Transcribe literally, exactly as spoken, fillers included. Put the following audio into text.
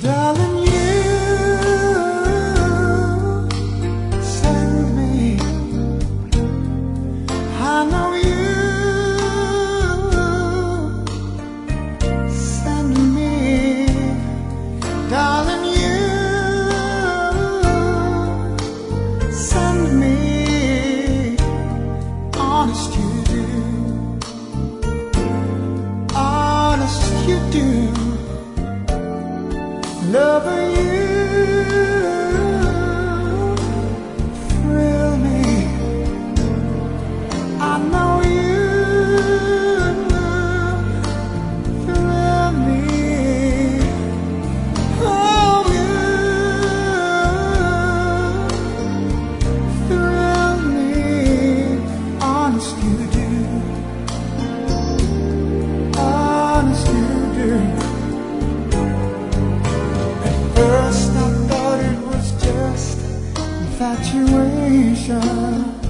Darling, you send me. I know you send me. Darling, you send me. Honest you do. Honest you do. Lover, you thrill me. I know you thrill me. Oh, you thrill me. Honest you do. Honest you do. First I thought it was just infatuation.